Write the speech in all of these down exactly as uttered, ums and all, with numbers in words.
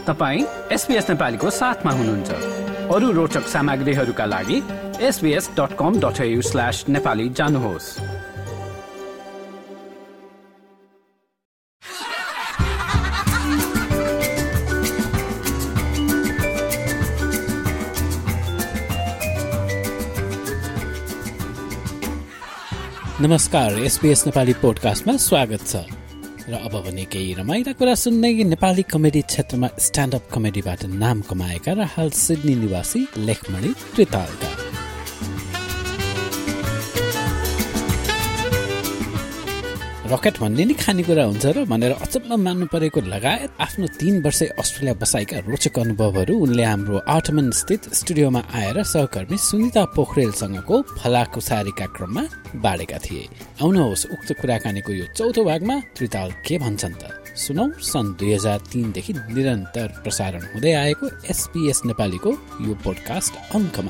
तपाईँ एसबीएस नेपालीको साथमा हुनुहुन्छ। अरू रोचक सामग्रीहरूका लागि SBS dot com dot AU slash Nepali जानुहोस्। नमस्कार, एसबीएस नेपाली पोडकास्टमा स्वागत छ। र अब भने केही रमाइला कुरा सुन्ने नेपाली कमेडी क्षेत्रमा स्ट्यान्डअप कमेडीबाट नाम कमाएका र हाल सिडनी निवासी लेखमणि त्रितालका। रकेट भन्ने नि खानेकुरा हुन्छ र भनेर अचम्म मान्नु परेको लगायत आफ्नो तीन वर्ष अस्ट्रेलिया बसाइका रोचक अनुभवहरू उनले हाम्रो आटमन स्थित स्टुडियोमा आएर सहकर्मी सुनिता पोखरेलसँगको फलाकुसारीका क्रममा बाँडेका थिए। आउनुहोस् उक्त कुराकानीको यो चौथो भागमा त्रिताल के भन्छन् त सुनौ। सन् दुई हजार तीनदेखि निरन्तर प्रसारण हुँदै आएको एसबीएस नेपालीको यो पोडकास्ट अङ्कमा।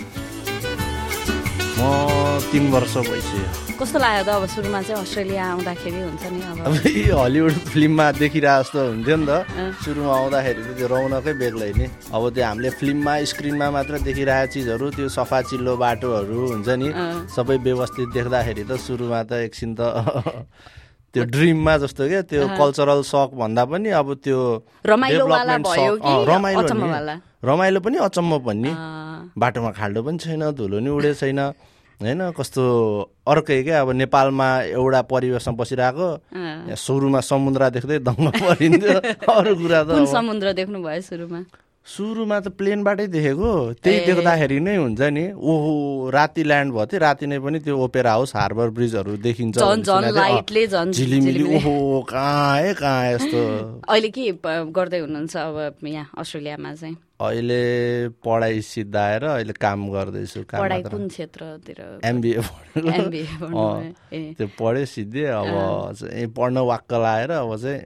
म तीन वर्ष भइसक्यो। कस्तो लाग्यो त अब सुरुमा चाहिँ अस्ट्रेलिया आउँदाखेरि हुन्छ नि अब हलिउड फिल्ममा देखिरहेको जस्तो हुन्थ्यो नि त। सुरुमा आउँदाखेरि त त्यो रौनकै बेग्लै नि। अब त्यो हामीले फिल्ममा स्क्रिनमा मात्र देखिरहेको चिजहरू, त्यो सफा चिल्लो बाटोहरू हुन्छ नि, सबै व्यवस्थित देख्दाखेरि त सुरुमा त एकछिन त त्यो ड्रिममा जस्तो क्या, त्यो कल्चरल सक भन्दा पनि अब त्यो डेभलपमेन्ट सक, रमाइलो रमाइलो पनि अचम्म पनि। बाटोमा खाल्डो पनि छैन, धुलो नि उडेको छैन होइन। कस्तो अर्कै क्या। अब नेपालमा एउटा परिवेशमा बसिरहेको, सुरुमा समुद्र देख्दै दङ्ग परिन्थ्यो। अरू कुरा त समुद्र देख्नु भयो सुरुमा? सुरुमा त प्लेनबाटै देखेको, त्यही देख्दाखेरि नै हुन्छ नि। ओहो राति ल्यान्ड भयो थियो, राति नै पनि त्यो ओपेरा हाउस, हार्बर ब्रिजहरू देखिन्छ, झिलिमिली। ओहो कहाँ है कहाँ यस्तो। अहिले के गर्दै हुनुहुन्छ अब यहाँ अस्ट्रेलियामा चाहिँ? अहिले पढाइ सिद्धाएर अहिले काम गर्दैछु। पढाइ कुन क्षेत्रतिर? एमबिए त्यो पढे सिद्धे। अब पढ्न वाक्क लाएर अब चाहिँ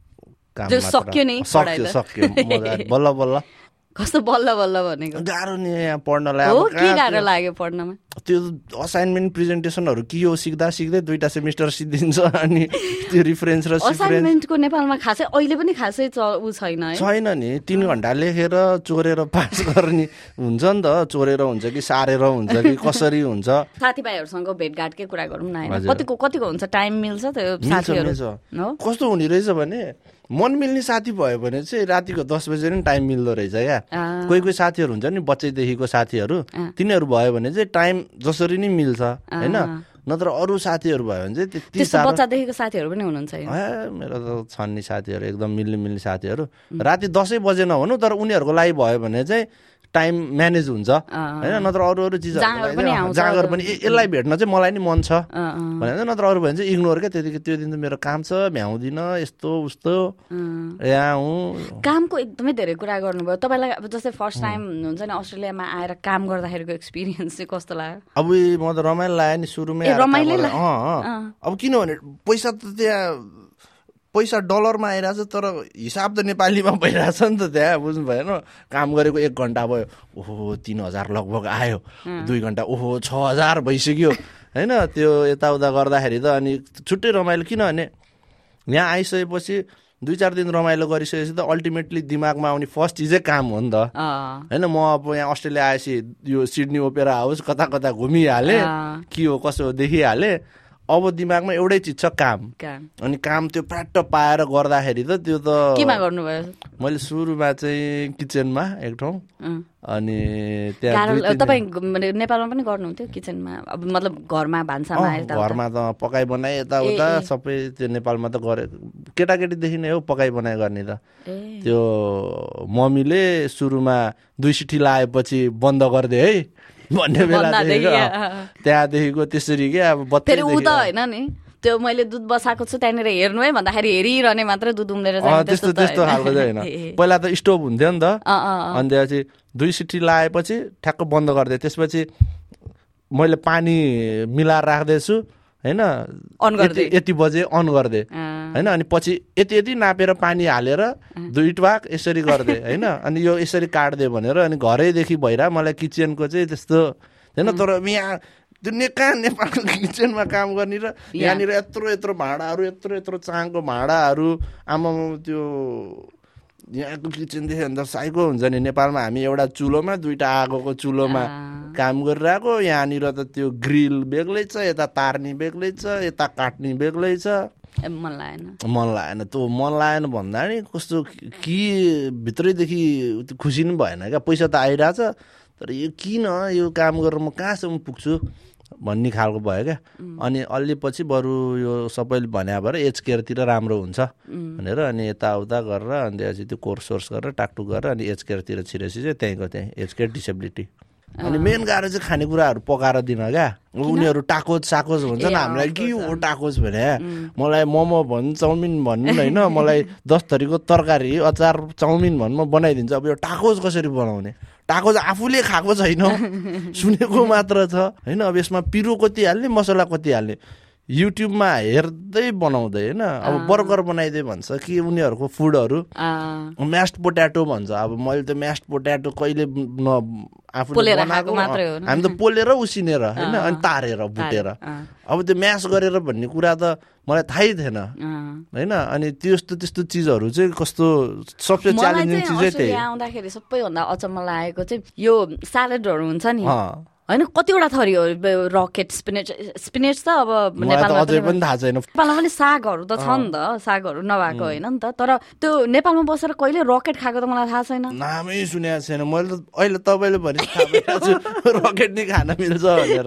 सक्यो नि, सक्यो सक्यो बल्ल बल्ल। कस्तो बल्ल बल्ल भनेको? गाह्रो नि यहाँ पढ्नलाई। हो के गाह्रो लाग्यो पढ्नमा? त्यो असाइनमेन्ट प्रेजेन्टेसनहरू के हो सिक्दा सिक्दै दुईटा सेमिस्टर सिद्धिन्छ। अनि त्यो रिफरेन्स र असाइनमेन्टको नेपालमा खासै अहिले पनि खासै उ छैन है? छैन नि। तिन घन्टा लेखेर चोरेर पास गर्ने हुन्छ नि त। चोरेर हुन्छ कि सारेर हुन्छ कि कसरी हुन्छ? साथीभाइहरूसँग भेटघाटकै कुरा गरौँ न। कतिको कतिको हुन्छ टाइम मिल्छ त्यो साथीहरू? कस्तो हुने रहेछ भने मन मिल्ने साथी भयो भने चाहिँ रातिको दस बजे नि टाइम मिल्दो रहेछ क्या। कोही कोही साथीहरू हुन्छ नि बच्चैदेखिको साथीहरू, तिनीहरू भयो भने चाहिँ टाइम जसरी नै मिल्छ होइन। नत्र अरू साथीहरू भयो भने चाहिँ त्यति साह्रो। बच्चादेखिको साथीहरू पनि हुनुहुन्छ? ए मेरो त छन् नि साथीहरू, एकदम मिल्ने मिल्ने साथीहरू। राति दसै बजे नहुनु, तर उनीहरूको लागि भयो भने चाहिँ टाइम म्यानेज हुन्छ होइन। नत्र अरू अरू चिजहरू जाँगर पनि यसलाई भेट्न चाहिँ मलाई नि मन छ भने, नत्र अरू भयो भने चाहिँ इग्नोर क्या। त्यतिकै त्यो दिन त मेरो काम छ, भ्याउँदिनँ, यस्तो उस्तो यहाँ हुँ। कामको एकदमै धेरै कुरा गर्नुभयो तपाईँलाई। अब जस्तै फर्स्ट टाइम हुन्छ नि अस्ट्रेलियामा आएर काम गर्दाखेरिको एक्सपिरियन्स चाहिँ कस्तो लाग्यो? अब म त रमाइलो लाग्यो नि सुरुमै। रमाइलो अब किनभने पैसा त त्यहाँ पैसा डलरमा आइरहेछ, तर हिसाब त नेपालीमा भइरहेछ नि त त्यहाँ। बुझ्नु भएन? काम गरेको एक घन्टा भयो, ओहो तिन हजार लगभग आयो। दुई घन्टा ओहो छ हजार भइसक्यो होइन। त्यो यताउता गर्दाखेरि त अनि छुट्टै रमाइलो। किनभने यहाँ आइसकेपछि दुई चार दिन रमाइलो गरिसकेपछि त अल्टिमेटली दिमागमा आउने फर्स्ट चिजै काम हो नि त होइन। म अब यहाँ अस्ट्रेलिया आएपछि यो सिडनी ओपेरा हाउस कता कता घुमिहालेँ, के हो कसो हो देखिहालेँ। अब दिमागमा एउटै चिज छ, काम। अनि काम त्यो प्याट्ट पाएर गर्दाखेरि त त्यो त केमा गर्नुभयो? मैले सुरुमा चाहिँ किचनमा एक ठाउँ, अनि त्यहाँ तपाईँ नेपालमा पनि गर्नुहुन्थ्यो किचनमा? अब मतलब घरमा भान्सामा? घरमा त पकाइ बनाए यताउता सबै त्यो नेपालमा त गरे। केटाकेटीदेखि नै हो पकाइ बनाइ गर्ने त। त्यो मम्मीले सुरुमा दुई सिटी लगाएपछि बन्द गरिदिए है भन्ने बेला त्यहाँदेखिको त्यसरी क्या। अब फेरि ऊ त होइन नि, त्यो मैले दुध बसाएको छु त्यहाँनिर हेर्नु है भन्दाखेरि हेरिरहने मात्र दुध उम्लेर जाने त्यस्तो त्यस्तो खालको चाहिँ होइन। पहिला त स्टोभ हुन्थ्यो नि त, अनि त्यसपछि दुई सिटी लगाएपछि ठ्याक्क बन्द गरिदिएँ। त्यसपछि मैले पानी मिलाएर राख्दैछु होइन, यति बजे अन गरिदिएँ होइन। अनि पछि यति यति नापेर पानी हालेर दुई टुवाक यसरी गरिदिएँ होइन। अनि यो यसरी काट्दिएँ भनेर अनि घरैदेखि भइरह मलाई किचनको चाहिँ त्यस्तो होइन। तर यहाँ त्यो नेका नेपालको किचनमा काम गर्ने र यहाँनिर यत्रो यत्रो भाँडाहरू, यत्रो यत्रो चाङको भाँडाहरू, आमामा त्यो यहाँको किचनदेखि अन्त साइको हुन्छ नि नेपालमा हामी एउटा चुलोमा दुईटा आगोको चुलोमा काम गरिरहेको यहाँनिर त त्यो ग्रिल बेग्लै छ यता तार्ने बेग्लै छ यता काट्ने बेग्लै छ मन लागेन मन लागेन त्यो मन लागेन भन्दा नि कस्तो कि भित्रैदेखि खुसी पनि भएन क्या पैसा त आइरहेछ तर यो किन यो काम गरेर म कहाँसम्म पुग्छु भन्ने खालको भयो क्या अनि अलि पछि बरु यो सबैले भन्या भएर एज केयरतिर राम्रो हुन्छ भनेर अनि यताउता गरेर अनि त्यसपछि त्यो कोर्स सोर्स गरेर टाकटुक गरेर अनि एज केयरतिर छिरेपछि चाहिँ त्यहीँको त्यहीँ एज केयर डिसेबिलिटी अनि मेन गाह्रो चाहिँ खानेकुराहरू पकाएर दिन क्या उनीहरू टाकोज साकोज भन्छ नि हामीलाई के हो टाकोज भने मलाई मोमो भन्नु चाउमिन भन्नु होइन मलाई दस थरीको तरकारी अचार चाउमिन भन्नु म बनाइदिन्छु अब यो टाकोज कसरी बनाउने टाकोज आफूले खाएको छैन सुनेको मात्र छ होइन अब यसमा पिरो कति हाल्ने मसला कति हाल्ने युट्युबमा हेर्दै बनाउँदै होइन अब बर्गर बनाइदिए भन्छ कि उनीहरूको फुडहरू म्यास्ड पोट्याटो भन्छ अब मैले त म्यास्ड पोट्याटो कहिले न आफूले बनाएको हामी त पोलेर उसिनेर होइन अनि तारेर भुटेर अब त्यो म्यास गरेर भन्ने कुरा त मलाई थाहै थिएन होइन अनि त्यस्तो त्यस्तो चिजहरू चाहिँ कस्तो सबसे च्यालेन्जिङ चिजै त्यही आउँदाखेरि सबैभन्दा अचम्म लागेको चाहिँ यो स्यालेडहरू हुन्छ नि होइन कतिवटा थरी हो रकेट स्पिनेच स्पिनेच त अब नेपालमा अझै पनि थाहा छैन नेपालमा पनि सागहरू त छ नि त सागहरू नभएको होइन नि त तर त्यो नेपालमा बसेर कहिले रकेट खाएको त मलाई थाहा छैन नामै सुनेको छैन मैले त अहिले तपाईँले भने रकेट नै खान मिल्छ भनेर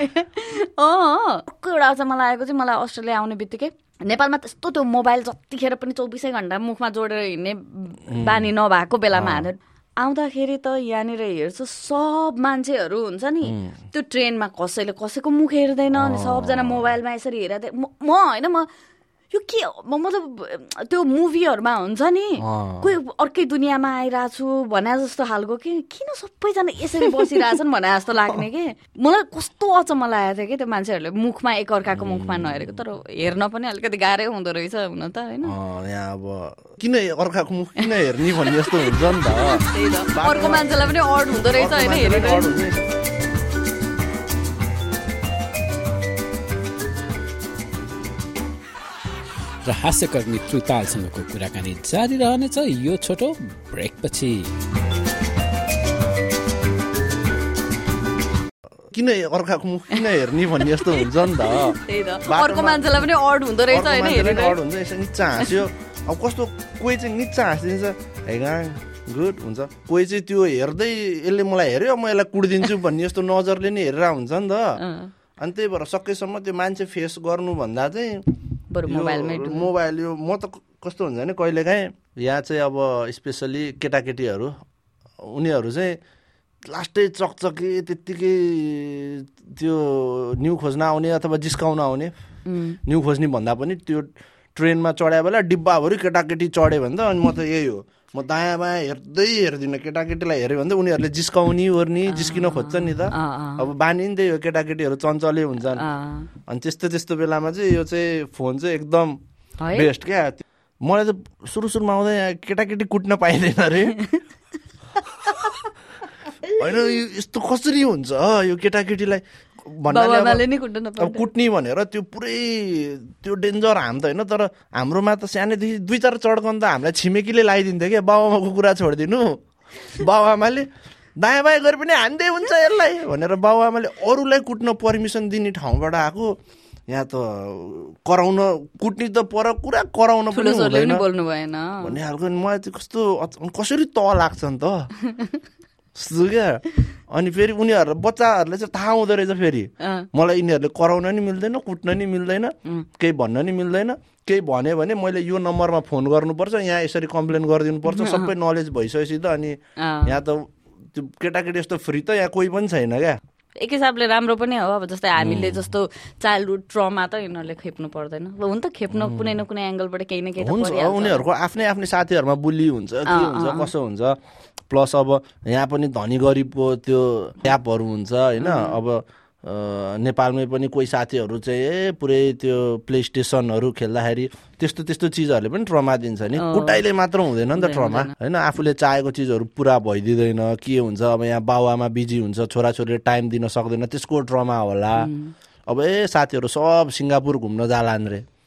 अँ एउटा चाहिँ मलाई आएको चाहिँ मलाई अस्ट्रेलिया आउने बित्तिकै नेपालमा त्यस्तो त्यो मोबाइल जतिखेर पनि चौबिसै घन्टा मुखमा जोडेर हिँड्ने बानी नभएको बेलामा हालेर आउँदाखेरि त यहाँनिर हेर्छु सब मान्छेहरू हुन्छ नि त्यो ट्रेनमा कसैले कसैको मुख हेर्दैन अनि सबजना मोबाइलमा यसरी हेरेर म होइन म यो के मतलब त्यो मुभीहरूमा हुन्छ नि कोही अर्कै दुनियाँमा आइरहेको छु भने जस्तो खालको कि किन सबैजना यसरी बसिरहेछन् भने जस्तो लाग्ने कि मलाई कस्तो अचम्म लागेको थियो कि त्यो मान्छेहरूले मुखमा एकअर्काको मुखमा नहेरेको तर हेर्न पनि अलिकति गाह्रै हुँदो रहेछ हुन त होइन यहाँ अब किन अर्काको मुख किन हेर्ने भन्ने जस्तो हुन्छ नि त अर्को मान्छेलाई पनि अड हुँदो रहेछ होइन हेरेर र हास्यकर्मी त्रुतालसँगको कुराकानी जारी रहनेछ यो छोटो ब्रेकपछि किन अर्काको मुख किन हेर्ने भन्ने जस्तो हुन्छ नि त अर्को मान्छेलाई पनि अड हुँदो रहेछ होइन हेरेर अड हुन्छ यसो निच्चा हाँस्यो अब कस्तो कोही चाहिँ निच्चा हाँसिदिन्छ हेगा गुड हुन्छ कोही चाहिँ त्यो हेर्दै यसले मलाई हेऱ्यो म यसलाई कुटिदिन्छु भन्ने जस्तो नजरले नै हेरेर हुन्छ नि त अनि त्यही भएर सकेसम्म त्यो मान्छे फेस गर्नुभन्दा चाहिँ मोबाइल यो म त कस्तो हुन्छ भने कहिलेकाहीँ यहाँ चाहिँ अब स्पेसली केटाकेटीहरू उनीहरू चाहिँ लास्टै चकचके त्यत्तिकै त्यो न्यु खोज्न आउने अथवा जिस्काउन आउने न्यु खोज्ने भन्दा पनि त्यो ट्रेनमा चढाए बेला डिब्बाभरि केटाकेटी चढ्यो भने त अनि म त यही हो म दायाँ बायाँ हेर्दै हेर्दिनँ केटाकेटीलाई हेऱ्यो भने त उनीहरूले जिस्काउने ओर्ने जिस्किन खोज्छन् नि त अब बानी नि त्यही हो केटाकेटीहरू चञ्चले हुन्छन् अनि त्यस्तो त्यस्तो बेलामा चाहिँ यो चाहिँ फोन चाहिँ एकदम बेस्ट क्या मलाई त सुरु सुरुमा आउँदा यहाँ केटाकेटी कुट्न पाइँदैन अरे होइन यस्तो कसरी हुन्छ यो केटाकेटीलाई अब कुट्ने भनेर त्यो पुरै त्यो डेन्जर हाम त होइन तर हाम्रोमा त सानैदेखि दुई चार चड्कन त हामीलाई छिमेकीले लगाइदिन्थ्यो क्या बाबुआमाको कुरा छोडिदिनु बाबुआमाले दायाँ बायाँ गरे पनि हान्दै हुन्छ यसलाई भनेर बाबुआमाले अरूलाई कुट्न पर्मिसन दिने ठाउँबाट आएको यहाँ त कराउन कुट्ने त पर कुरा कराउन पनि हुँदैन भन्ने खालको मलाई चाहिँ कस्तो कसरी त लाग्छ नि त क्या अनि फेरि उनीहरू बच्चाहरूले चाहिँ थाहा हुँदो रहेछ फेरि मलाई यिनीहरूले कराउन नि मिल्दैन कुट्न नि मिल्दैन केही भन्न नि मिल्दैन केही भन्यो भने मैले यो नम्बरमा फोन गर्नुपर्छ यहाँ यसरी कम्प्लेन गरिदिनुपर्छ सबै नलेज भइसकेपछि त अनि यहाँ त त्यो केटाकेटी यस्तो फ्री त यहाँ कोही पनि छैन क्या एक हिसाबले राम्रो पनि हो अब जस्तै हामीले जस्तो चाइल्डहुड ट्रमा त यिनीहरूले खेप्नु पर्दैन हुन त खेप्न कुनै न कुनै एङ्गलबाट केही न केही हुन्छ उनीहरूको आफ्नै आफ्नै साथीहरूमा बुली हुन्छ के हुन्छ कसो हुन्छ प्लस अब यहाँ पनि धनी गरिबको त्यो एपहरू हुन्छ होइन अब नेपालमै पनि कोही साथीहरू चाहिँ ए पुरै त्यो प्ले स्टेसनहरू खेल्दाखेरि त्यस्तो त्यस्तो चिजहरूले पनि ट्रमा दिन्छ नि कुटाइले मात्र हुँदैन नि त ट्रमा होइन आफूले चाहेको चिजहरू पुरा भइदिँदैन के हुन्छ अब यहाँ बाउआमा बिजी हुन्छ छोराछोरीले टाइम दिन सक्दैन त्यसको ट्रमा होला अब ए साथीहरू सब सिङ्गापुर घुम्न जालान् रे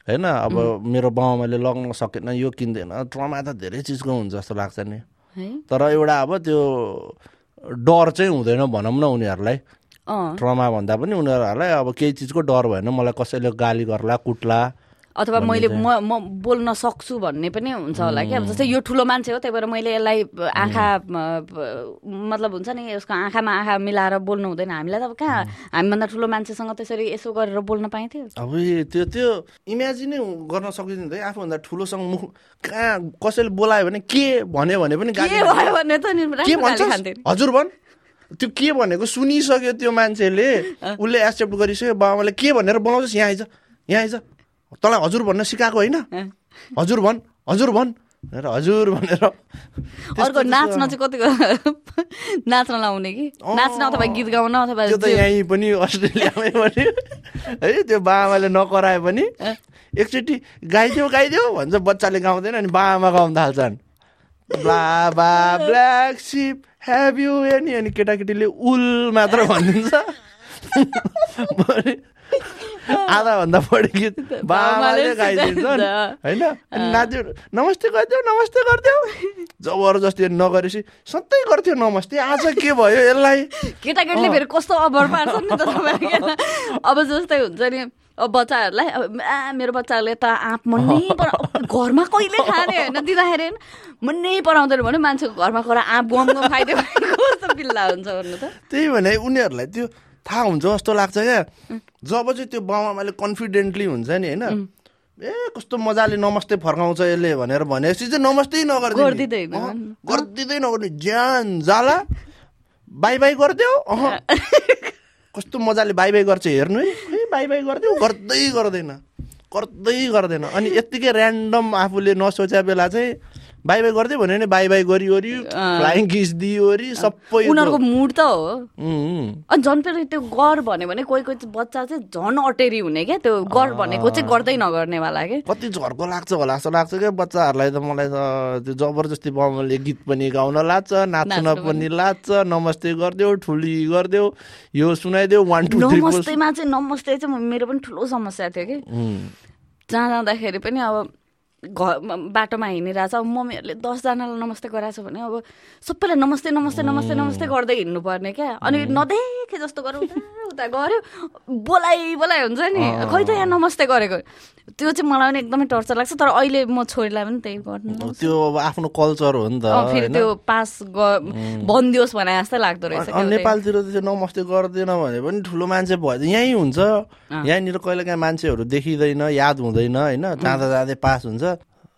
होइन अब मेरो बाउआमाले लग्न सकेन यो किन्दैन ट्रमा त धेरै चिजको हुन्छ जस्तो लाग्छ नि तर एउटा अब त्यो डर चाहिँ हुँदैन भनौँ न उनीहरूलाई ट्रमा भन्दा पनि उनीहरूलाई अब केही चिजको डर भएन मलाई कसैले गाली गर्ला कुट्ला अथवा मैले म म बोल्न सक्छु भन्ने पनि हुन्छ होला कि अब जस्तै यो ठुलो मान्छे हो त्यही भएर मैले यसलाई आँखा मतलब हुन्छ नि यसको आँखामा आँखा मिलाएर बोल्नु हुँदैन हामीलाई त अब कहाँ हामीभन्दा ठुलो मान्छेसँग त्यसरी यसो गरेर बोल्न पाइन्थ्यो अब त्यो त्यो इमेजिनै गर्न सकिँदैन आफूभन्दा ठुलोसँग मुख कहाँ कसैले बोलायो भने के भन्यो भने पनि के भयो भने त नि के भन्छ हजुर भन् त्यो के भनेको सुनिसक्यो त्यो मान्छेले उसले एक्सेप्ट गरिसक्यो बाबाले के भनेर बोलाउँछ यहाँ आइज यहाँ आइज तँलाई हजुर भन्न सिकाएको होइन हजुर भन् हजुर भन् भनेर हजुर भनेर अर्को नाच्न चाहिँ कतिको नाच्न लाउने कि नाच्न अथवा गीत गाउन अथवा त्यो त यहीँ पनि अस्ट्रेलियामै पनि है त्यो बाबाले नकराए पनि एकचोटि गाइदेऊ गाइदेऊ भन्छ बच्चाले गाउँदैन अनि बाबामा गाउन थाल्छन् ब्ला बा ब्ल्याक सिप ह्याभ यु एनी अनि केटाकेटीले उल मात्र भनिदिन्छ आधा भन्दा बढी गीत बाबाले गाइदिन्छन् होइन नाच्यो नमस्ते गरिदेऊ नमस्ते गरिदेऊ जबरजस्ती नगरेपछि सधैँ गर्थ्यो नमस्ते आज के भयो यसलाई केटाकेटीले फेरि कस्तो अभर पार्छ नि त अब जस्तै हुन्छ नि अब बच्चाहरूलाई मेरो बच्चाहरूले त आँप मनै घरमा कहिले खाने होइन दिँदाखेरि होइन मनै पराउँदैन भने मान्छेको घरमा गएर आँप गम गम खाइदियो कस्तो बिल्ला हुन्छ भन्नु त त्यही भने उनीहरूलाई त्यो थाहा हुन्छ जस्तो लाग्छ क्या जब चाहिँ त्यो बाउआमाले कन्फिडेन्टली हुन्छ नि होइन ए कस्तो मजाले नमस्ते फर्काउँछ यसले भनेर भनेपछि चाहिँ नमस्ते नगरिदिँदैन गरिदिँदै नगर्ने ज्यान जाला बाई बाई गरिदेऊ अह कस्तो मजाले बाई बाई गर्छ हेर्नु है बाई बाई गरिदेऊ गर्दै गर्दैन गर्दै गर्दैन अनि यत्तिकै ऱ्यान्डम आफूले नसोचे बेला चाहिँ बाई बाई गरिदियो भने नि बाई बाई गरिवरी फ्लाइङ किस दियोरी सबै उनीहरूको मुड त हो अनि झन् फेरि त्यो गर भन्यो भने कोही कोही बच्चा चाहिँ झन् अटेरी हुने क्या त्यो गर भनेको चाहिँ गर्दै नगर्नेवाला क्या कति झर्को लाग्छ होला जस्तो लाग्छ क्या बच्चाहरूलाई त मलाई त त्यो जबरजस्ती बाउले गीत पनि गाउन लाग्छ नाच्न पनि लाग्छ नमस्ते गरिदेऊ ठुली गरिदेऊ यो सुनाइदेऊ वान टू थ्री नमस्तेमा चाहिँ नमस्ते चाहिँ मेरो पनि ठुलो समस्या थियो कि जहाँ जाँदाखेरि पनि अब घर बाटोमा हिँडिरहेछ अब मम्मीहरूले दसजनालाई नमस्ते गराएको छ भने अब सबैलाई नमस्ते नमस्ते नमस्ते नमस्ते गर्दै हिँड्नुपर्ने क्या अनि नदेखे जस्तो गरेर उता उता गऱ्यो बोलाइ बोलाइ हुन्छ नि खै त यहाँ नमस्ते गरेको त्यो चाहिँ मलाई पनि एकदमै टर्चर लाग्छ तर अहिले म छोरीलाई पनि त्यही गर्नु त्यो अब आफ्नो कल्चर हो नि त फेरि त्यो पास बन्दियोस् भने जस्तै लाग्दो रहेछ नेपालतिर चाहिँ नमस्ते गर्दैन भने पनि ठुलो मान्छे भयो यहीँ हुन्छ यहाँनिर कहिले काहीँ मान्छेहरू देखिँदैन याद हुँदैन होइन जाँदा जाँदै पास हुन्छ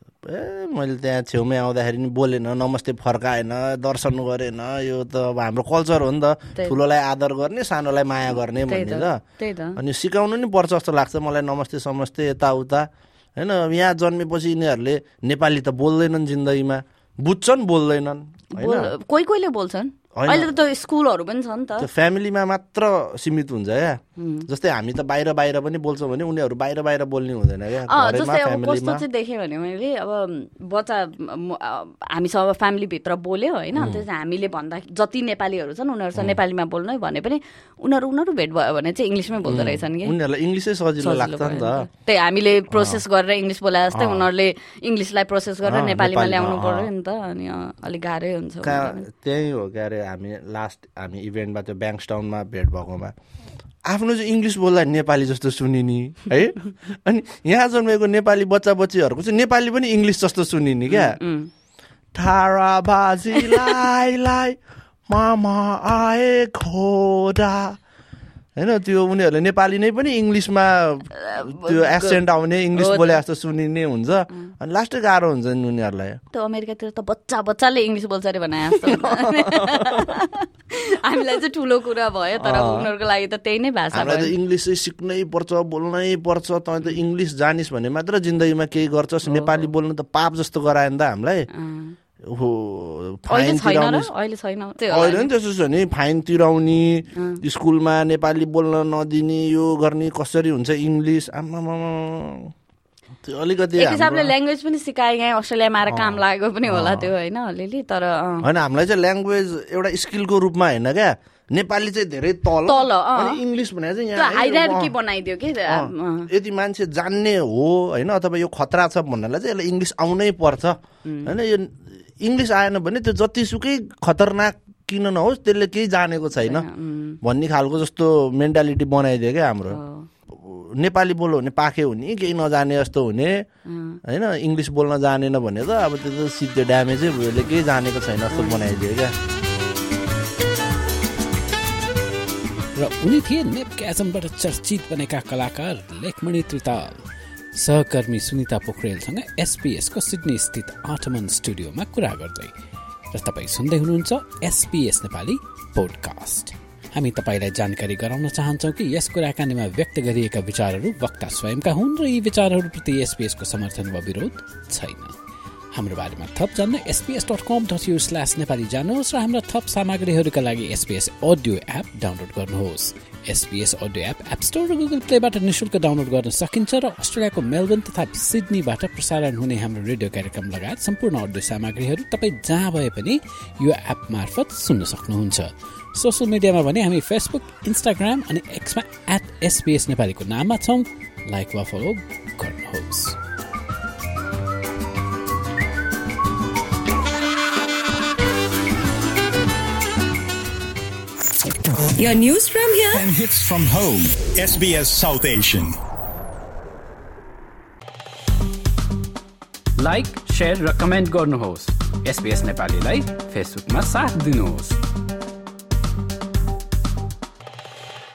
ए मैले त्यहाँ छेउमै आउँदाखेरि नि बोलेन नमस्ते फर्काएन दर्शन गरेन यो त अब हाम्रो कल्चर हो नि त ठुलोलाई आदर गर्ने सानोलाई माया गर्ने भन्ने त अनि सिकाउनु नि पर्छ जस्तो लाग्छ मलाई नमस्ते समस्ते यताउता होइन यहाँ जन्मेपछि यिनीहरूले नेपाली त बोल्दैनन् जिन्दगीमा बुझ्छन् बोल्दैनन् कोही कोहीले बोल्छन् अहिले त स्कुलहरू पनि छ नि त त्यो फ्यामिलीमा मात्र सीमित हुन्छ क्या जस्तै हामी त बाहिर बाहिर पनि बोल्छौँ भने उनीहरू बाहिर बाहिर बोल्ने हुँदैन क्या जस्तै अब कस्तो चाहिँ देखेँ भने मैले अब बच्चा हामीसँग फ्यामिलीभित्र बोल्यो होइन त्यसमा हामीले भन्दा जति नेपालीहरू छन् उनीहरूसँग नेपालीमा बोल्नु भने पनि उनीहरू उनीहरू भेट भयो भने चाहिँ इङ्ग्लिसमै बोल्दो रहेछन् कि उनीहरूलाई इङ्ग्लिसै सजिलो लाग्छ नि त त्यही हामीले प्रोसेस गरेर इङ्ग्लिस बोलाए जस्तै उनीहरूले इङ्ग्लिसलाई प्रोसेस गरेर नेपालीमा ल्याउनु पर्यो नि त अनि अलिक गाह्रै हुन्छ त्यही हो क्या अरे हामी लास्ट हामी इभेन्टमा त्यो ब्याङ्कस्टाउनमा भेट भएकोमा आफ्नो चाहिँ इङ्ग्लिस बोल्दा नेपाली जस्तो सुनिने है अनि यहाँ जन्मेको नेपाली बच्चा बच्चीहरूको चाहिँ नेपाली पनि इङ्ग्लिस जस्तो सुनिने क्या ठारा बाजीलाई लाई मामा आए घोडा होइन त्यो उनीहरूले नेपाली नै पनि इङ्ग्लिसमा त्यो एक्सेन्ट आउने इङ्ग्लिस बोले जस्तो सुनिने हुन्छ अनि लास्टै गाह्रो हुन्छ नि उनीहरूलाई त्यो अमेरिकातिर त बच्चा बच्चाले इङ्ग्लिस बोल्छ अरे भने जस्तो हामीलाई चाहिँ ठुलो कुरा भयो तर उनीहरूको लागि त त्यही नै भाषा हामीलाई त इङ्ग्लिस चाहिँ सिक्नै पर्छ बोल्नै पर्छ तँ त इङ्ग्लिस जानिस् भने मात्र जिन्दगीमा केही गर्छस् नेपाली बोल्नु त पाप जस्तो गरायो नि त हामीलाई फाइन तिराउने अहिले नि त्यस्तो छ नि फाइन तिराउने स्कुलमा नेपाली बोल्न नदिने यो गर्ने कसरी हुन्छ इङ्ग्लिस आमामा त्यो अलिकति एक हिसाबले ल्याङ्ग्वेज पनि सिकाए यहाँ अस्ट्रेलियामा आएर काम लागेको पनि होला त्यो होइन अलिअलि तर होइन हामीलाई चाहिँ ल्याङ्ग्वेज एउटा स्किलको रूपमा होइन क्या नेपाली चाहिँ धेरै तल तल अनि इङ्ग्लिस भनेर चाहिँ यहाँ हाइरार्की बनाइदियो कि यदि मान्छे जान्ने हो होइन अथवा यो खतरा छ भन्नलाई चाहिँ यसलाई इङ्ग्लिस आउनै पर्छ होइन यो इङ्ग्लिस आएन भने त्यो जतिसुकै खतरनाक किन नहोस् त्यसले केही जानेको छैन भन्ने खालको जस्तो मेन्टालिटी बनाइदियो क्या हाम्रो नेपाली बोल्यो भने पाखे हुने केही नजाने जस्तो हुने होइन इङ्ग्लिस बोल्न जानेन भने त अब त्यो त सिधै ड्यामेजै भयो यसले केही जानेको छैन जस्तो बनाइदियो क्या र उनी थिए नेपक्याजमबाट चर्चित बनेका कलाकार लेखमणि त्रिताल सहकर्मी सुनिता पोखरेलसँग एसपीएसको सिडनी स्थित आटमन स्टुडियोमा कुरा गर्दै र तपाईँ सुन्दै हुनुहुन्छ एसपीएस नेपाली पोडकास्ट हामी तपाईँलाई जानकारी गराउन चाहन्छौँ कि यस कुराकानीमा व्यक्त गरिएका विचारहरू वक्ता स्वयंका हुन् र यी विचारहरूप्रति एसपीएसको समर्थन वा विरोध छैन हाम्रो बारेमा थप जान्न SBS dot com dot U slash Nepali जानुहोस् र हाम्रा थप सामग्रीहरूका लागि एसपीएस अडियो एप डाउनलोड गर्नुहोस् SBS audio app app store र गुगल प्लेबाट निःशुल्क डाउनलोड गर्न सकिन्छ र अस्ट्रेलियाको मेलबर्न तथा सिडनीबाट प्रसारण हुने हाम्रो रेडियो कार्यक्रम लगायत सम्पूर्ण अडियो सामग्रीहरू तपाईँ जहाँ भए पनि यो एप मार्फत सुन्न सक्नुहुन्छ सोसियल मिडियामा भने हामी फेसबुक इन्स्टाग्राम अनि एक्समा एट एसपीएस नेपालीको नाममा छौँ लाइक वा फलो गर्नुहोस् Your news from here and hits from home. S B S South Asian. Like, share र कमेन्ट गर्नुहोस्। एसबीएस नेपालीलाई फेसबुकमा साथ दिनुहोस्।